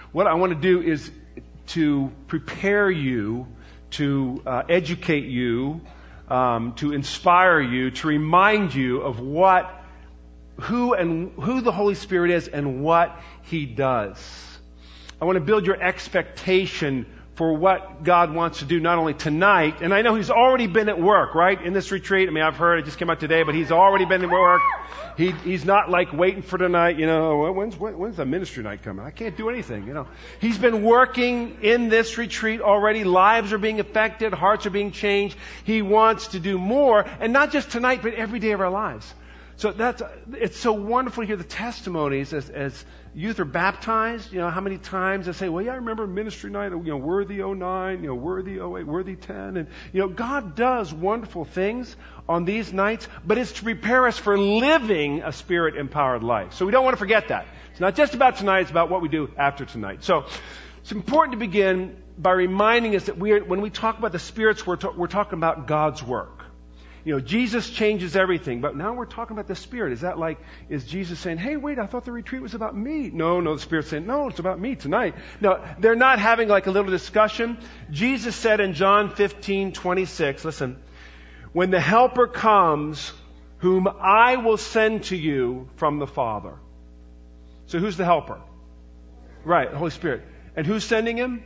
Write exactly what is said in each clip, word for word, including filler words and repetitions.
what I want to do is to prepare you, to uh, educate you, um, to inspire you, to remind you of what, who and who the Holy Spirit is and what He does. I want to build your expectation for what God wants to do not only tonight, and I know He's already been at work, right, in this retreat. I mean, I've heard it just came out today, but He's already been at work. He, he's not like waiting for tonight, you know, when's, when, when's the ministry night coming? I can't do anything, you know. He's been working in this retreat already. Lives are being affected. Hearts are being changed. He wants to do more, and not just tonight, but every day of our lives. So that's, it's so wonderful to hear the testimonies as, as youth are baptized. You know, how many times they say, well, yeah, I remember ministry night, you know, Worthy oh nine, you know, Worthy oh eight, Worthy ten. And, you know, God does wonderful things on these nights, but it's to prepare us for living a Spirit-empowered life. So we don't want to forget that. It's not just about tonight, it's about what we do after tonight. So it's important to begin by reminding us that we are, when we talk about the Spirit's work, we're, we're talking about God's work. You know, Jesus changes everything, but now we're talking about the Spirit. Is that like, is Jesus saying, hey, wait, I thought the retreat was about me? No, no, the Spirit's saying, no, it's about me tonight. No, they're not having like a little discussion. Jesus said in John fifteen twenty-six, listen, when the Helper comes, whom I will send to you from the Father. So who's the Helper? Right, the Holy Spirit. And who's sending Him?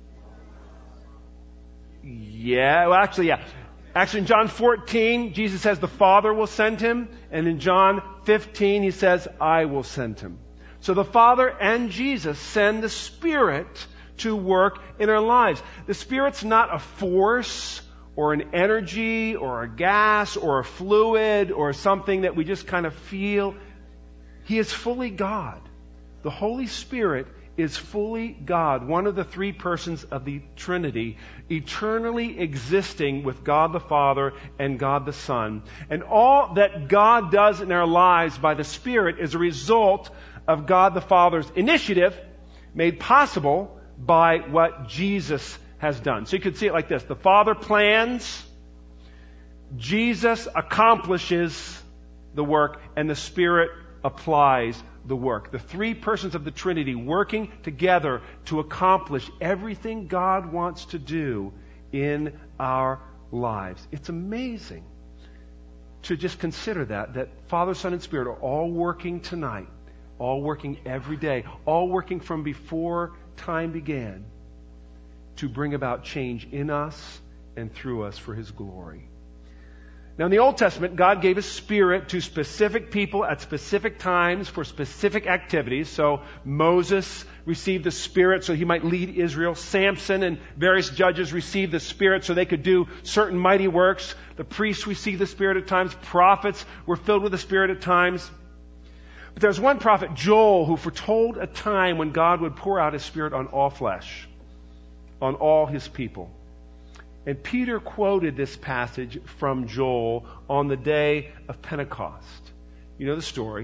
Yeah, well, actually, yeah. Actually, in John fourteen, Jesus says the Father will send Him. And in John fifteen, He says, I will send Him. So the Father and Jesus send the Spirit to work in our lives. The Spirit's not a force or an energy or a gas or a fluid or something that we just kind of feel. He is fully God. The Holy Spirit is fully God, one of the three persons of the Trinity, eternally existing with God the Father and God the Son. And all that God does in our lives by the Spirit is a result of God the Father's initiative made possible by what Jesus has done. So you could see it like this. The Father plans, Jesus accomplishes the work, and the Spirit applies the work. The three persons of the Trinity working together to accomplish everything God wants to do in our lives. It's amazing to just consider that, that Father, Son, and Spirit are all working tonight, all working every day, all working from before time began to bring about change in us and through us for His glory. Now, in the Old Testament, God gave His Spirit to specific people at specific times for specific activities. So Moses received the Spirit so he might lead Israel. Samson and various judges received the Spirit so they could do certain mighty works. The priests received the Spirit at times. Prophets were filled with the Spirit at times. But there's one prophet, Joel, who foretold a time when God would pour out His Spirit on all flesh, on all His people. And Peter quoted this passage from Joel on the day of Pentecost. You know the story.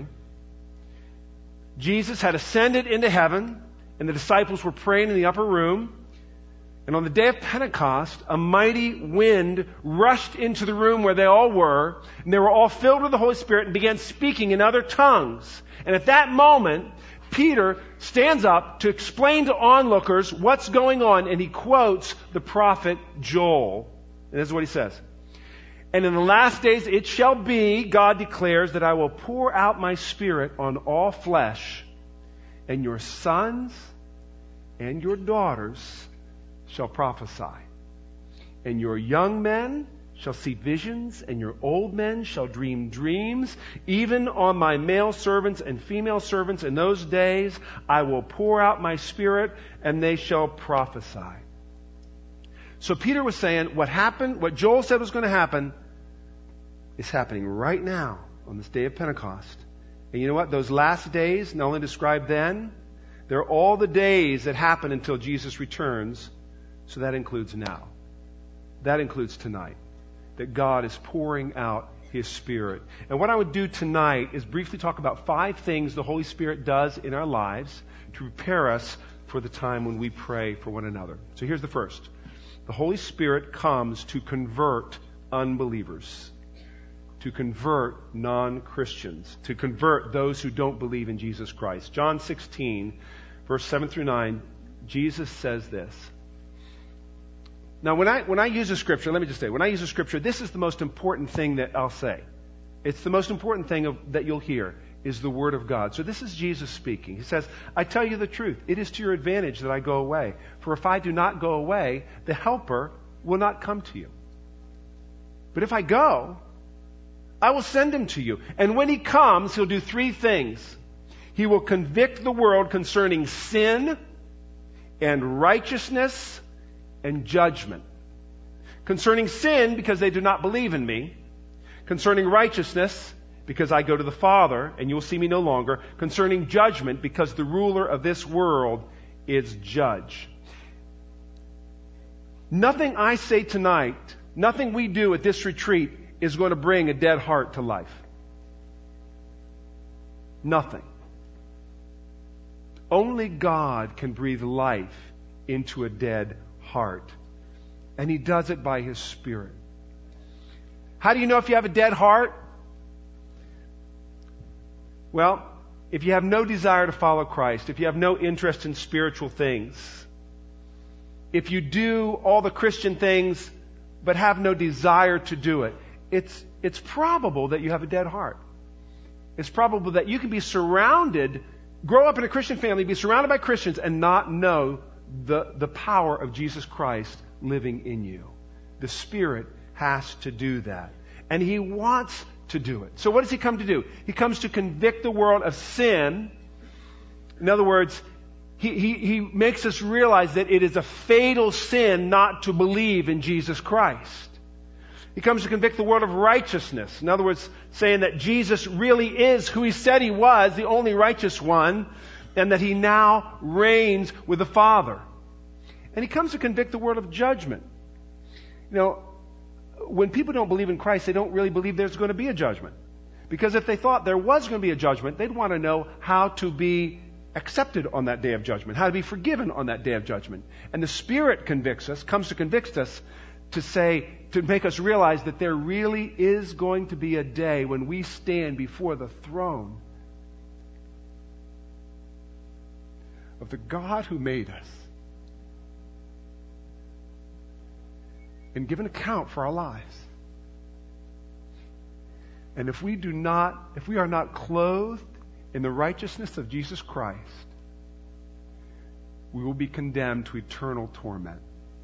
Jesus had ascended into heaven, and the disciples were praying in the upper room. And on the day of Pentecost, a mighty wind rushed into the room where they all were, and they were all filled with the Holy Spirit and began speaking in other tongues. And at that moment, Peter stands up to explain to onlookers what's going on, and he quotes the prophet Joel. And this is what he says. And in the last days it shall be, God declares, that I will pour out my Spirit on all flesh, and your sons and your daughters shall prophesy. And your young men shall see visions, and your old men shall dream dreams. Even on my male servants and female servants in those days I will pour out my Spirit, and they shall prophesy. So Peter was saying what happened, what Joel said was going to happen, is happening right now on this day of Pentecost. And you know what? Those last days, not only described then, they're all the days that happen until Jesus returns. So that includes now. That includes tonight. That God is pouring out His Spirit. And what I would do tonight is briefly talk about five things the Holy Spirit does in our lives to prepare us for the time when we pray for one another. So here's the first. The Holy Spirit comes to convert unbelievers, to convert non-Christians, to convert those who don't believe in Jesus Christ. John sixteen, verse seven through nine, Jesus says this. Now, when I, when I use a scripture, let me just say, when I use a scripture, this is the most important thing that I'll say. It's the most important thing of, that you'll hear is the Word of God. So this is Jesus speaking. He says, I tell you the truth. It is to your advantage that I go away. For if I do not go away, the Helper will not come to you. But if I go, I will send him to you. And when he comes, he'll do three things. He will convict the world concerning sin and righteousness and judgment. Concerning sin, because they do not believe in me. Concerning righteousness, because I go to the Father and you will see me no longer. Concerning judgment, because the ruler of this world is judge. Nothing I say tonight, nothing we do at this retreat is going to bring a dead heart to life. Nothing. Only God can breathe life into a dead heart. And He does it by His Spirit. How do you know if you have a dead heart? Well, if you have no desire to follow Christ, if you have no interest in spiritual things, if you do all the Christian things but have no desire to do it, it's, it's probable that you have a dead heart. It's probable that you can be surrounded, grow up in a Christian family, be surrounded by Christians and not know the, the power of Jesus Christ living in you. The Spirit has to do that. And He wants to do it. So what does He come to do? He comes to convict the world of sin. In other words, He, he, he makes us realize that it is a fatal sin not to believe in Jesus Christ. He comes to convict the world of righteousness. In other words, saying that Jesus really is who He said He was, the only righteous one, and that He now reigns with the Father. And He comes to convict the world of judgment. You know, when people don't believe in Christ, they don't really believe there's going to be a judgment. Because if they thought there was going to be a judgment, they'd want to know how to be accepted on that day of judgment, how to be forgiven on that day of judgment. And the Spirit convicts us, comes to convict us, to say, to make us realize that there really is going to be a day when we stand before the throne of the God who made us and give an account for our lives. And if we do not, if we are not clothed in the righteousness of Jesus Christ, we will be condemned to eternal torment.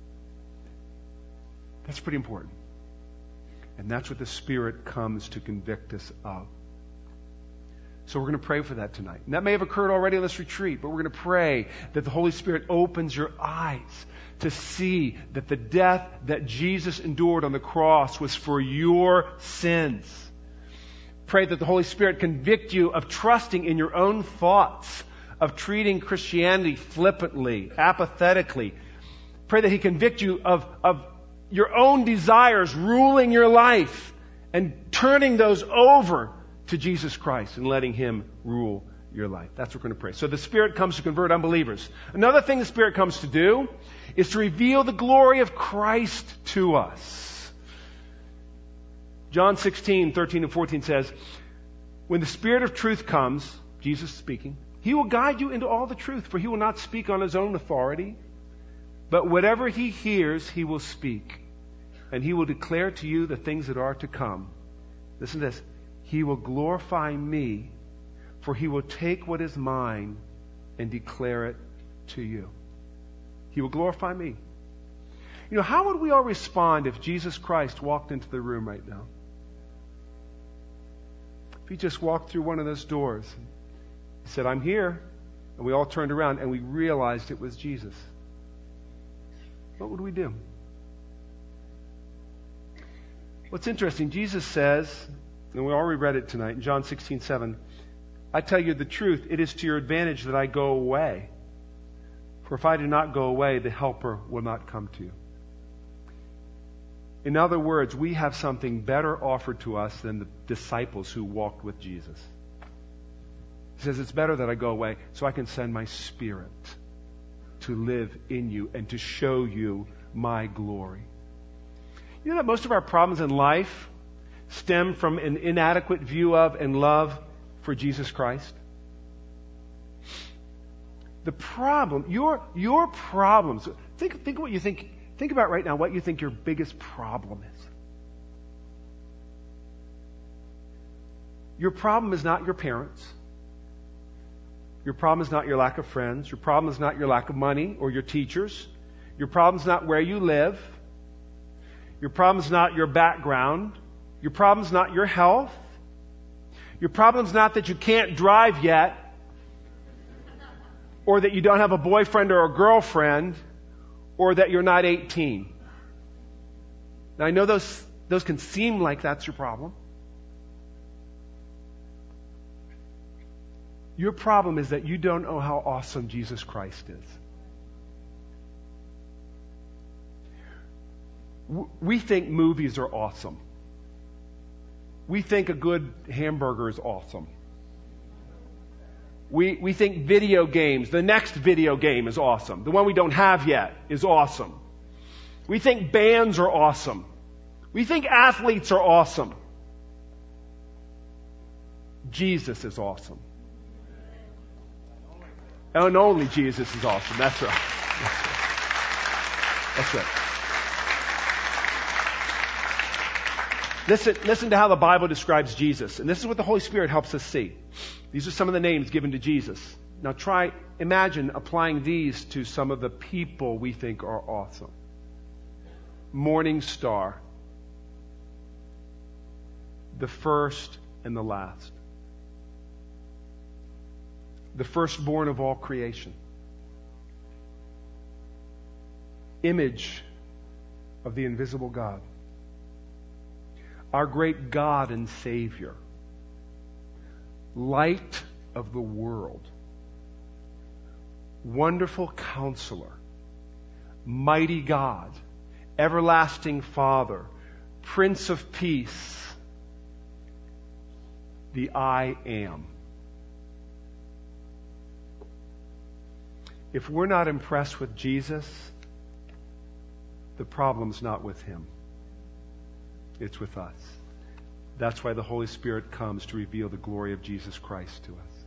That's pretty important. And that's what the Spirit comes to convict us of. So we're going to pray for that tonight. And that may have occurred already on this retreat, but we're going to pray that the Holy Spirit opens your eyes to see that the death that Jesus endured on the cross was for your sins. Pray that the Holy Spirit convict you of trusting in your own thoughts, of treating Christianity flippantly, apathetically. Pray that He convict you of, of your own desires ruling your life and turning those over to Jesus Christ and letting Him rule your life. That's what we're going to pray. So the Spirit comes to convert unbelievers. Another thing the Spirit comes to do is to reveal the glory of Christ to us. John sixteen, thirteen and fourteen says, when the Spirit of truth comes, Jesus speaking, He will guide you into all the truth, for He will not speak on His own authority, but whatever He hears, He will speak. And He will declare to you the things that are to come. Listen to this. He will glorify me, for He will take what is mine and declare it to you. He will glorify me. You know, how would we all respond if Jesus Christ walked into the room right now? If He just walked through one of those doors, He said, I'm here, and we all turned around and we realized it was Jesus. What would we do? What's interesting, Jesus says, and we already read it tonight in John sixteen seven, I tell you the truth, it is to your advantage that I go away. For if I do not go away, the Helper will not come to you. In other words, we have something better offered to us than the disciples who walked with Jesus. He says, it's better that I go away so I can send my Spirit to live in you and to show you my glory. You know that most of our problems in life stem from an inadequate view of and love for Jesus Christ? The problem, your, your problems, think, think what you think, think about right now what you think your biggest problem is. Your problem is not your parents. Your problem is not your lack of friends. Your problem is not your lack of money or your teachers. Your problem is not where you live. Your problem is not your background. Your problem is not your health. Your problem is not that you can't drive yet, or that you don't have a boyfriend or a girlfriend, or that you're not eighteen. Now I know those, those can seem like that's your problem. Your problem is that you don't know how awesome Jesus Christ is. We think movies are awesome. We think a good hamburger is awesome. We, we think video games, the next video game is awesome. The one we don't have yet is awesome. We think bands are awesome. We think athletes are awesome. Jesus is awesome. And only Jesus is awesome. That's right. That's right. That's right. Listen, listen to how the Bible describes Jesus. And this is what the Holy Spirit helps us see. These are some of the names given to Jesus. Now try, imagine applying these to some of the people we think are awesome. Morning star. The first and the last. The firstborn of all creation. Image of the invisible God. Our great God and Savior. Light of the world. Wonderful Counselor. Mighty God. Everlasting Father. Prince of Peace. The I Am. If we're not impressed with Jesus, the problem's not with Him. It's with us. That's why the Holy Spirit comes to reveal the glory of Jesus Christ to us.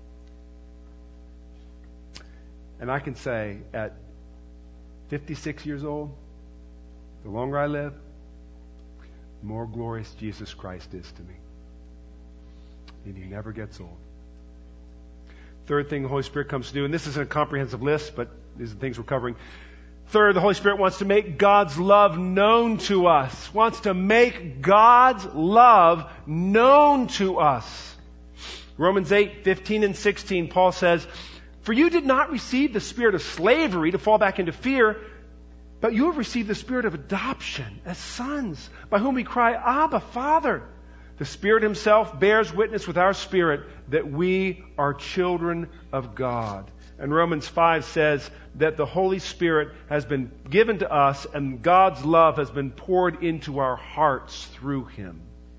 And I can say, at fifty-six years old, the longer I live, the more glorious Jesus Christ is to me. And He never gets old. Third thing the Holy Spirit comes to do, and this isn't a comprehensive list, but these are the things we're covering. Third, the Holy Spirit wants to make God's love known to us. Wants to make God's love known to us. Romans eight, fifteen and sixteen, Paul says, "For you did not receive the spirit of slavery to fall back into fear, but you have received the spirit of adoption as sons, by whom we cry, Abba, Father. The Spirit Himself bears witness with our spirit that we are children of God." And Romans five says that the Holy Spirit has been given to us and God's love has been poured into our hearts through Him.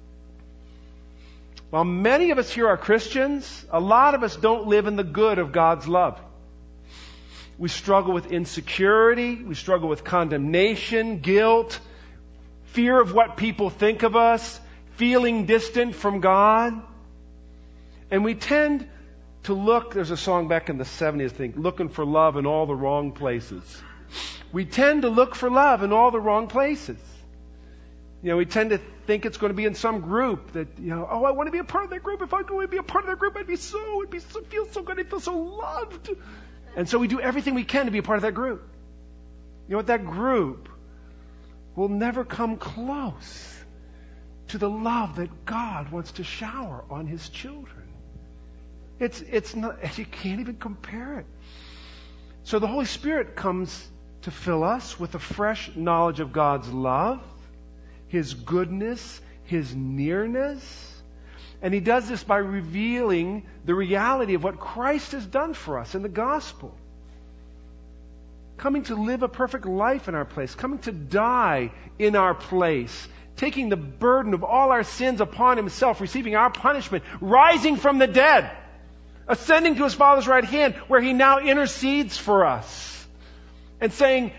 While many of us here are Christians, a lot of us don't live in the good of God's love. We struggle with insecurity, we struggle with condemnation, guilt, fear of what people think of us, feeling distant from God. And we tend to look, there's a song back in the seventies, I think, looking for love in all the wrong places. We tend to look for love in all the wrong places. You know, we tend to think it's going to be in some group that, you know, oh, I want to be a part of that group. If I could be a part of that group, I'd be so, it'd be so, feel so good. I'd feel so loved. And so we do everything we can to be a part of that group. You know what? That group will never come close to the love that God wants to shower on His children. It's, it's not, you can't even compare it. So the Holy Spirit comes to fill us with a fresh knowledge of God's love, His goodness, His nearness. And He does this by revealing the reality of what Christ has done for us in the gospel. Coming to live a perfect life in our place, coming to die in our place, taking the burden of all our sins upon Himself, receiving our punishment, rising from the dead, ascending to His Father's right hand, where He now intercedes for us, and saying,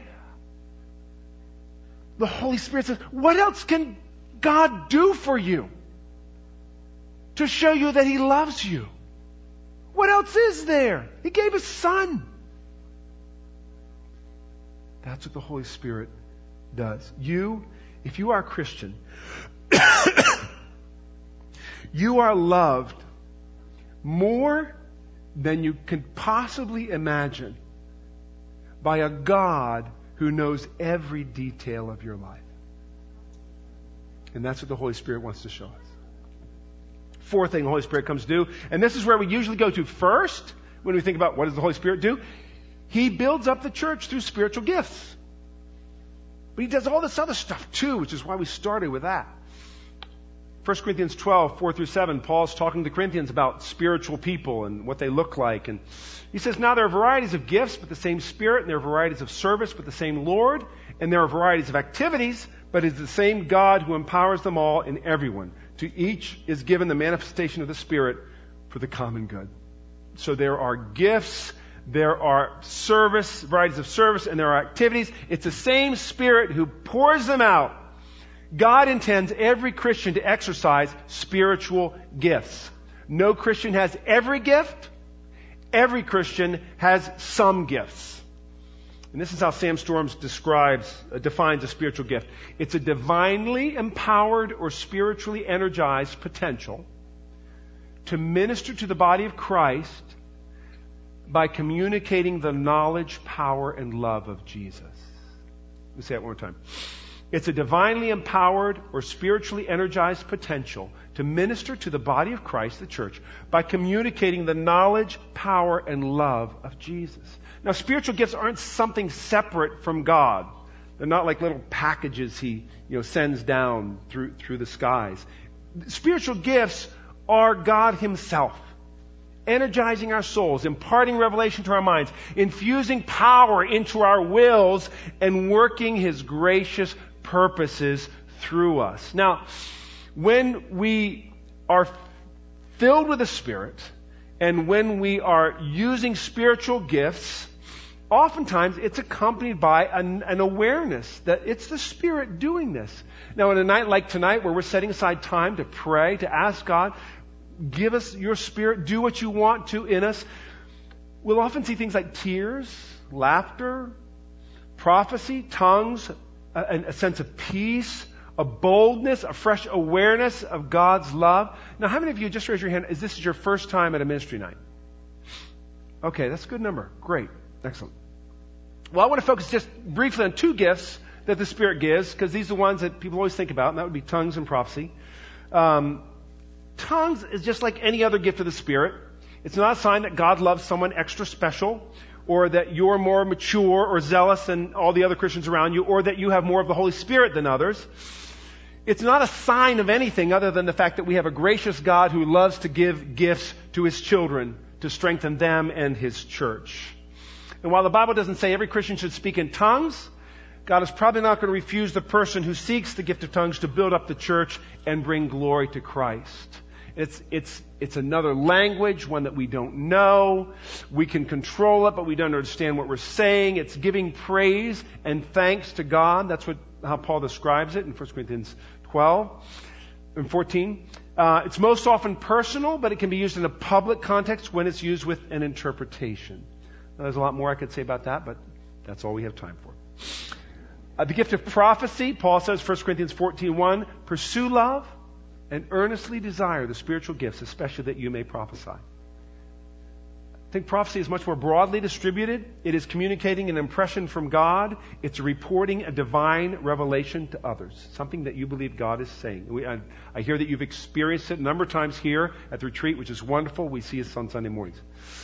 the Holy Spirit says, what else can God do for you to show you that He loves you? What else is there? He gave His Son. That's what the Holy Spirit does. You, if you are a Christian, you are loved more than you can possibly imagine by a God who knows every detail of your life. And that's what the Holy Spirit wants to show us. Fourth thing the Holy Spirit comes to do, and this is where we usually go to first when we think about what does the Holy Spirit do. He builds up the church through spiritual gifts. But He does all this other stuff too, which is why we started with that. First Corinthians twelve, four through seven, Paul's talking to the Corinthians about spiritual people and what they look like. And he says, now there are varieties of gifts, but the same Spirit, and there are varieties of service, but the same Lord, and there are varieties of activities, but it is the same God who empowers them all in everyone. To each is given the manifestation of the Spirit for the common good. So there are gifts, there are service, varieties of service, and there are activities. It's the same Spirit who pours them out. God intends every Christian to exercise spiritual gifts. No Christian has every gift. Every Christian has some gifts. And this is how Sam Storms describes, uh, defines a spiritual gift. It's a divinely empowered or spiritually energized potential to minister to the body of Christ by communicating the knowledge, power, and love of Jesus. Let me say that one more time. It's a divinely empowered or spiritually energized potential to minister to the body of Christ, the church, by communicating the knowledge, power, and love of Jesus. Now, spiritual gifts aren't something separate from God. They're not like little packages He, you know, sends down through, through the skies. Spiritual gifts are God Himself, energizing our souls, imparting revelation to our minds, infusing power into our wills, and working His gracious purposes through us. Now, when we are filled with the Spirit, and when we are using spiritual gifts, oftentimes it's accompanied by an, an awareness that it's the Spirit doing this. Now, on a night like tonight, where we're setting aside time to pray, to ask God, give us your Spirit, do what you want to in us, we'll often see things like tears, laughter, prophecy, tongues, a, a sense of peace, a boldness, a fresh awareness of God's love. Now, how many of you, just raise your hand, is this is your first time at a ministry night? Okay, that's a good number. Great. Excellent. Well, I want to focus just briefly on two gifts that the Spirit gives, because these are the ones that people always think about, and that would be tongues and prophecy. Um, tongues is just like any other gift of the Spirit. It's not a sign that God loves someone extra special, or that you're more mature or zealous than all the other Christians around you, or that you have more of the Holy Spirit than others. It's not a sign of anything other than the fact that we have a gracious God who loves to give gifts to His children to strengthen them and His church. And while the Bible doesn't say every Christian should speak in tongues, God is probably not going to refuse the person who seeks the gift of tongues to build up the church and bring glory to Christ. It's, it's, it's another language, one that we don't know. We can control it, but we don't understand what we're saying. It's giving praise and thanks to God. That's what, how Paul describes it in First Corinthians twelve and fourteen. Uh, it's most often personal, but it can be used in a public context when it's used with an interpretation. Now, there's a lot more I could say about that, but that's all we have time for. Uh, the gift of prophecy, Paul says, First Corinthians fourteen one, pursue love and earnestly desire the spiritual gifts, especially that you may prophesy. I think prophecy is much more broadly distributed. It is communicating an impression from God. It's reporting a divine revelation to others, something that you believe God is saying. We, I, I hear that you've experienced it a number of times here at the retreat, which is wonderful. We see it on Sunday mornings.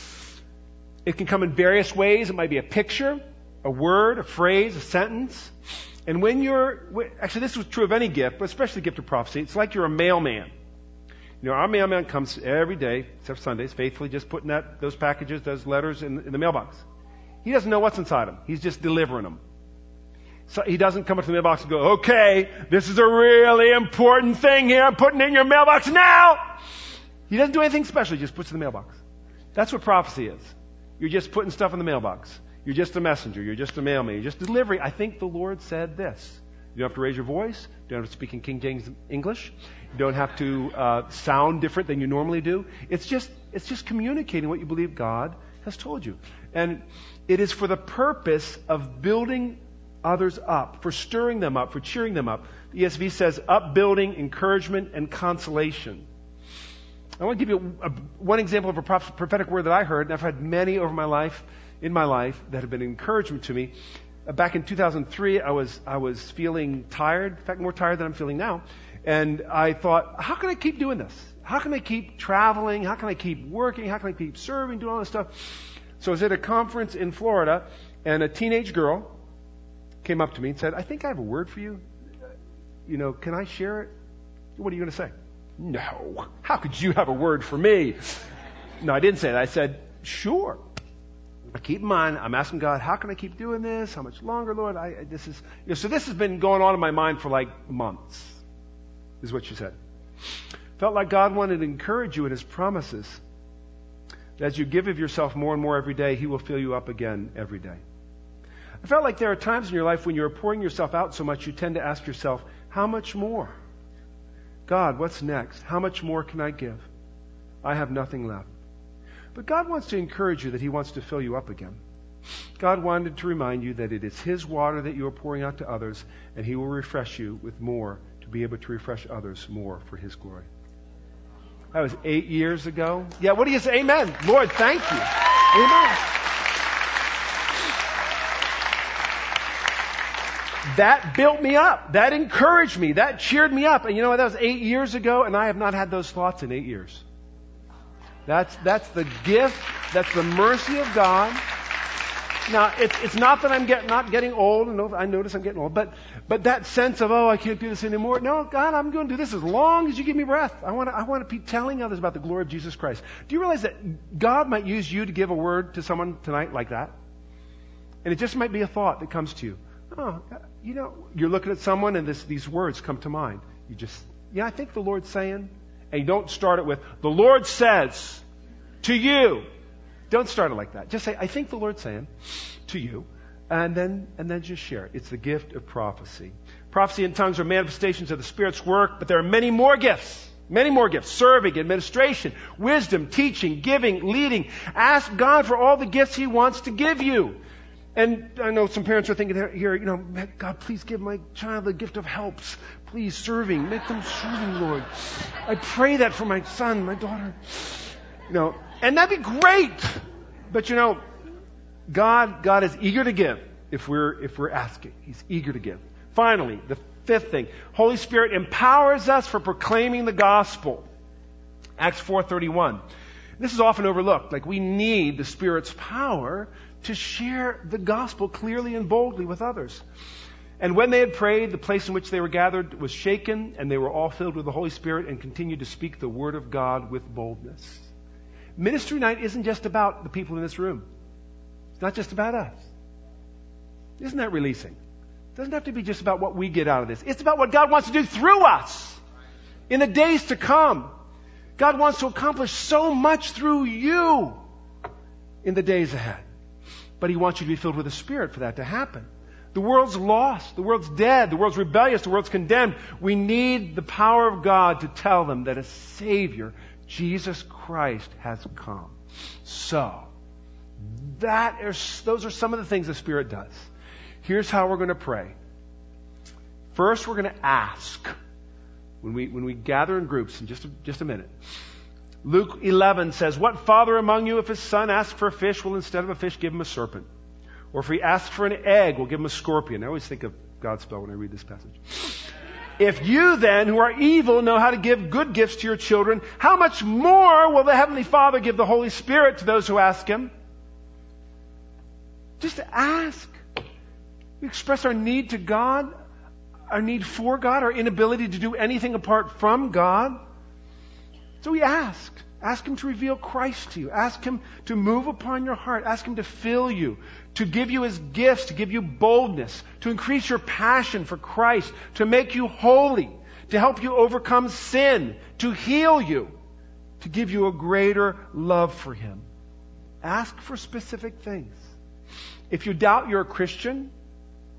It can come in various ways. It might be a picture, a word, a phrase, a sentence. And when you're, actually this was true of any gift, but especially the gift of prophecy, it's like you're a mailman. You know, our mailman comes every day, except Sundays, faithfully just putting that, those packages, those letters in, in the mailbox. He doesn't know what's inside them. He's just delivering them. So he doesn't come up to the mailbox and go, okay, this is a really important thing here. I'm putting it in your mailbox now. He doesn't do anything special. He just puts it in the mailbox. That's what prophecy is. You're just putting stuff in the mailbox. You're just a messenger. You're just a mailman. You're just delivering. I think the Lord said this. You don't have to raise your voice. You don't have to speak in King James English. You don't have to uh, sound different than you normally do. It's just, it's just communicating what you believe God has told you. And it is for the purpose of building others up, for stirring them up, for cheering them up. The E S V says upbuilding, encouragement, and consolation. I want to give you a, a, one example of a prophetic word that I heard, and I've had many over my life, in my life, that have been encouragement to me. Uh, back in two thousand three, I was I was feeling tired, in fact, more tired than I'm feeling now. And I thought, how can I keep doing this? How can I keep traveling? How can I keep working? How can I keep serving, doing all this stuff? So I was at a conference in Florida, and a teenage girl came up to me and said, I think I have a word for you. You know, can I share it? What are you going to say? No. How could you have a word for me? No, I didn't say that. I said, sure. But keep in mind, I'm asking God, how can I keep doing this? How much longer, Lord? I, this is, you know, so this has been going on in my mind for like months, is what she said. Felt like God wanted to encourage you in His promises. That as you give of yourself more and more every day, He will fill you up again every day. I felt like there are times in your life when you're pouring yourself out so much, you tend to ask yourself, how much more? God, what's next? How much more can I give? I have nothing left. But God wants to encourage you that He wants to fill you up again. God wanted to remind you that it is His water that you are pouring out to others, and He will refresh you with more to be able to refresh others more for His glory. That was eight years ago. Yeah, what do you say? Amen. Lord, thank you. Amen. That built me up. That encouraged me. That cheered me up. And you know what? That was eight years ago, and I have not had those thoughts in eight years. That's that's the gift. That's the mercy of God. Now, it's it's not that I'm get, not getting old. And I notice I'm getting old. But but that sense of, oh, I can't do this anymore. No, God, I'm going to do this as long as you give me breath. I want to I want to be telling others about the glory of Jesus Christ. Do you realize that God might use you to give a word to someone tonight like that? And it just might be a thought that comes to you. Oh, you know, you're looking at someone and this, these words come to mind. You just, yeah, I think the Lord's saying. And you don't start it with, the Lord says to you. Don't start it like that. Just say, I think the Lord's saying to you. And then, and then just share it. It's the gift of prophecy. Prophecy and tongues are manifestations of the Spirit's work, but there are many more gifts. Many more gifts. Serving, administration, wisdom, teaching, giving, leading. Ask God for all the gifts He wants to give you. And I know some parents are thinking here, you know, God, please give my child the gift of helps. Please, serving. Make them serving, Lord. I pray that for my son, my daughter. You know, and that'd be great. But you know, God, God is eager to give if we're, if we're asking. He's eager to give. Finally, the fifth thing. Holy Spirit empowers us for proclaiming the gospel. Acts four thirty-one. This is often overlooked. Like, we need the Spirit's power to share the gospel clearly and boldly with others. And when they had prayed, the place in which they were gathered was shaken, and they were all filled with the Holy Spirit and continued to speak the word of God with boldness. Ministry night isn't just about the people in this room. It's not just about us. Isn't that releasing? It doesn't have to be just about what we get out of this. It's about what God wants to do through us in the days to come. God wants to accomplish so much through you in the days ahead. But He wants you to be filled with the Spirit for that to happen. The world's lost. The world's dead. The world's rebellious. The world's condemned. We need the power of God to tell them that a Savior, Jesus Christ, has come. So, that is, those are some of the things the Spirit does. Here's how we're going to pray. First, we're going to ask. When we, when we gather in groups in just a, just a minute. Luke eleven says, what father among you, if his son asks for a fish, will instead of a fish give him a serpent? Or if he asks for an egg, will give him a scorpion? I always think of Godspell when I read this passage. If you then, who are evil, know how to give good gifts to your children, how much more will the Heavenly Father give the Holy Spirit to those who ask Him? Just ask. We express our need to God, our need for God, our inability to do anything apart from God. So we ask. Ask Him to reveal Christ to you. Ask Him to move upon your heart. Ask Him to fill you, to give you His gifts, to give you boldness, to increase your passion for Christ, to make you holy, to help you overcome sin, to heal you, to give you a greater love for Him. Ask for specific things. If you doubt you're a Christian,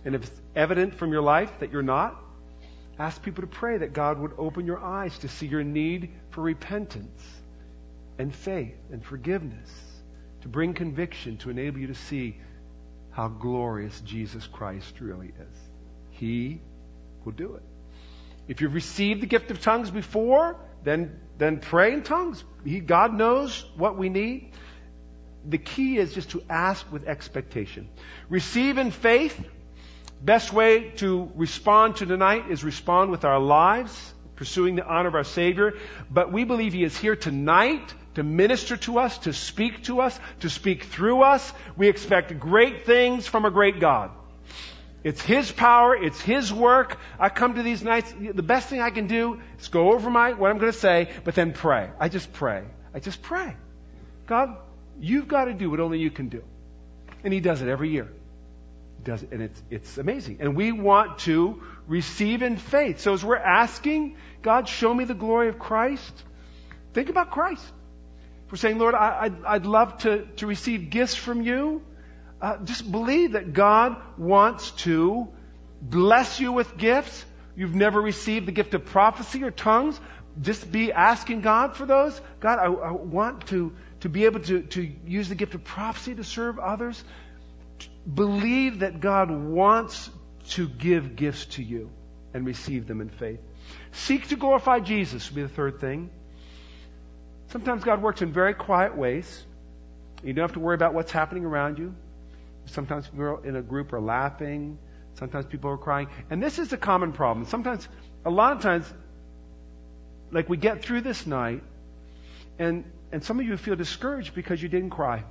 And if it's evident from your life that you're not, ask people to pray that God would open your eyes to see your need for repentance and faith and forgiveness, to bring conviction, to enable you to see how glorious Jesus Christ really is. He will do it. If you've received the gift of tongues before, then, then pray in tongues. He, God knows what we need. The key is just to ask with expectation. Receive in faith. Best way to respond to tonight is respond with our lives, pursuing the honor of our Savior. But we believe He is here tonight to minister to us, to speak to us, to speak through us. We expect great things from a great God. It's His power. It's His work. I come to these nights. The best thing I can do is go over my what I'm going to say, but then pray. I just pray. I just pray. God, you've got to do what only you can do. And He does it every year. He does it, and it's, it's amazing. And we want to receive in faith. So as we're asking, God, show me the glory of Christ, think about Christ. If we're saying, Lord, I, I'd, I'd love to, to receive gifts from you, Uh, just believe that God wants to bless you with gifts. You've never received the gift of prophecy or tongues. Just be asking God for those. God, I, I want to, to be able to, to use the gift of prophecy to serve others. Believe that God wants to give gifts to you and receive them in faith. Seek to glorify Jesus would be the third thing. Sometimes God works in very quiet ways. You don't have to worry about what's happening around you. Sometimes people in a group are laughing. Sometimes people are crying. And this is a common problem. Sometimes, a lot of times, like we get through this night, and, and some of you feel discouraged because you didn't cry.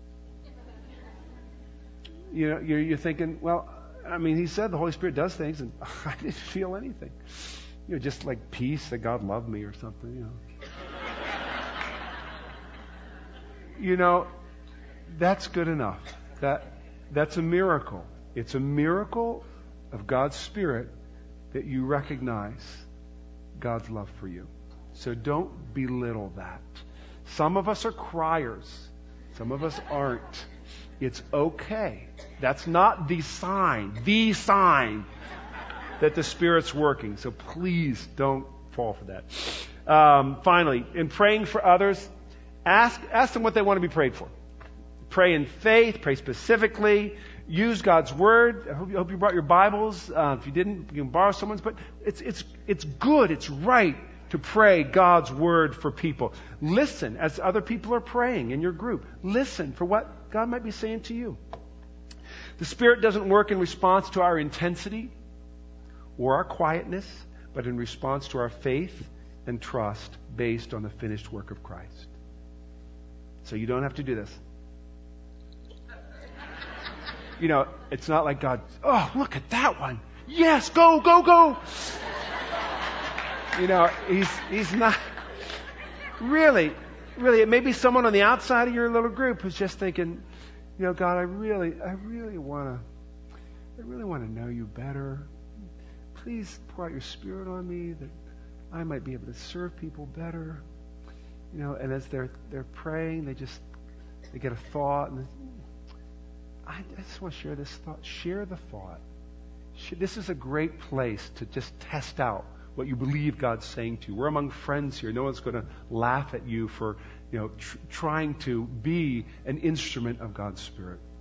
You know, you're, you're thinking, well, I mean, He said the Holy Spirit does things, and I didn't feel anything. You know, just like peace, that God loved me or something, you know. You know, that's good enough. That That's a miracle. It's a miracle of God's Spirit that you recognize God's love for you. So don't belittle that. Some of us are criers. Some of us aren't. It's okay. That's not the sign, the sign that the Spirit's working. So please don't fall for that. Um, finally, in praying for others, ask, ask them what they want to be prayed for. Pray in faith, pray specifically, use God's Word. I hope you, hope you brought your Bibles. Uh, if you didn't, you can borrow someone's. But it's, it's, it's good, it's right to pray God's Word for people. Listen as other people are praying in your group. Listen for what God might be saying to you. The Spirit doesn't work in response to our intensity or our quietness, but in response to our faith and trust based on the finished work of Christ. So you don't have to do this. You know, it's not like God, oh, look at that one. Yes, go, go, go. You know, he's he's not really, really, it may be someone on the outside of your little group who's just thinking, you know, God, I really, I really want to, I really want to know you better. Please pour out your Spirit on me that I might be able to serve people better. You know, and as they're they're praying, they just, they get a thought and I just want to share this thought. Share the thought. This is a great place to just test out what you believe God's saying to you. We're among friends here. No one's going to laugh at you for, you know, tr- trying to be an instrument of God's Spirit.